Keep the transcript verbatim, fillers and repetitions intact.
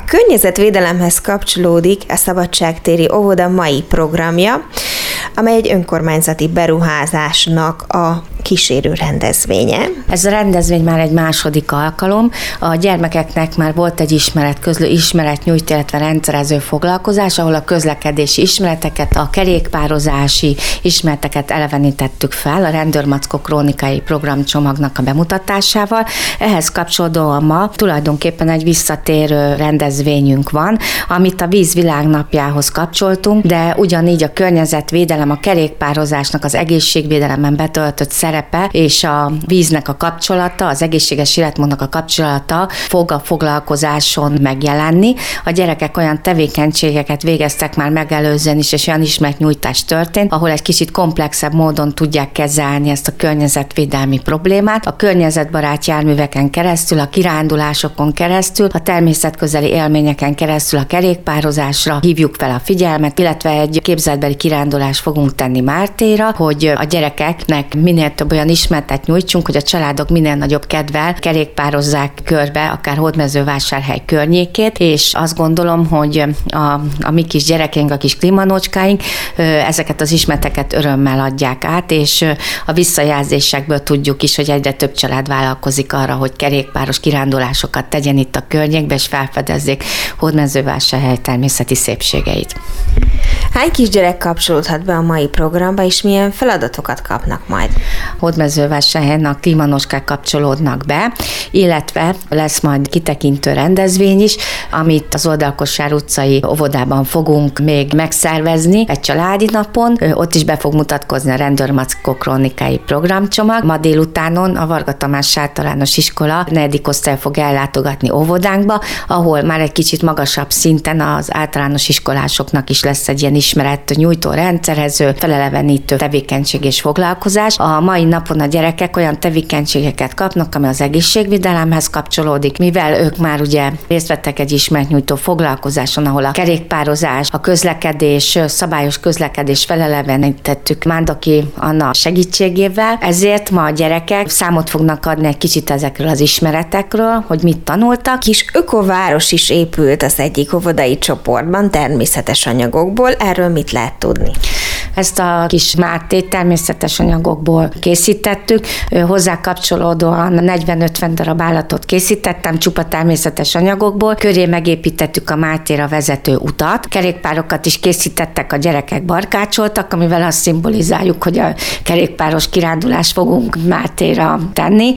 környezetvédelemhez kapcsolódik a Szabadságtéri óvoda mai programja, amely egy önkormányzati beruházásnak a kísérő rendezvénye. Ez a rendezvény már egy második alkalom. A gyermekeknek már volt egy ismeretközlő, ismeretnyújtó, illetve rendszerező foglalkozás, ahol a közlekedési ismereteket, a kerékpározási ismereteket elevenítettük fel a Rendőrmackó krónikai programcsomagnak a bemutatásával. Ehhez kapcsolódóan ma tulajdonképpen egy visszatérő rendezvényünk van, amit a Víz Világnapjához kapcsoltunk, de ugyanígy a környezetvédelem, a kerékpározásnak az egészségvédelemen betöltött szerepe és a víznek a kapcsolata, az egészséges életmódnak a kapcsolata fog a foglalkozáson megjelenni. A gyerekek olyan tevékenységeket végeztek már megelőzően is, és olyan ismeretnyújtás történt, ahol egy kicsit komplexebb módon tudják kezelni ezt a környezetvédelmi problémát. A környezetbarát járműveken keresztül, a kirándulásokon keresztül, a természetközeli élményeken keresztül a kerékpározásra hívjuk fel a figyelmet, illetve egy képzeletbeli kirándulást fogunk tenni Mártéra, hogy a gyerekeknek minél több olyan ismertet nyújtsunk, hogy a családok minél nagyobb kedvel kerékpározzák körbe, akár Hódmezővásárhely környékét, és azt gondolom, hogy a, a mi kis gyerekeink, a kis klímanócskáink ezeket az ismerteket örömmel adják át, és a visszajelzésekből tudjuk is, hogy egyre több család vállalkozik arra, hogy kerékpáros kirándulásokat tegyen itt a környékbe, és felfedezzék Hódmezővásárhely természeti szépségeit. Hány kisgyerek kapcsolódhat be a mai programba, és milyen feladatokat kapnak majd? Hódmezővásárhelyen a klímanoskák kapcsolódnak be, illetve lesz majd kitekintő rendezvény is, amit az Oldalkosár utcai óvodában fogunk még megszervezni egy családi napon. Ott is be fog mutatkozni a Rendőrmackó krónikai programcsomag. Ma délutánon a Varga Tamás Általános Iskola negyedik osztály fog ellátogatni óvodánkba, ahol már egy kicsit magasabb szinten az általános iskolásoknak is lesz egy ilyen ismeret nyújtó, rendszerező, felelevenítő tevékenység és foglalkozás. A mai napon a gyerekek olyan tevékenységeket kapnak, ami az egészségvédelemhez kapcsolódik, mivel ők már ugye részt vettek egy ismeretnyújtó foglalkozáson, ahol a kerékpározás, a közlekedés, szabályos közlekedés felelevenítettük Mándoki Anna segítségével, ezért ma a gyerekek számot fognak adni egy kicsit ezekről az ismeretekről, hogy mit tanultak. Kis ökováros is épült az egyik óvodai csoportban természetes anyagokból, erről mit lehet tudni? Ezt a kis Mártét természetes anyagokból készítettük, hozzá kapcsolódóan negyven-ötven darab állatot készítettem, csupa természetes anyagokból, köré megépítettük a Mártéra vezető utat, kerékpárokat is készítettek, a gyerekek barkácsoltak, amivel azt szimbolizáljuk, hogy a kerékpáros kirándulást fogunk Mártéra tenni.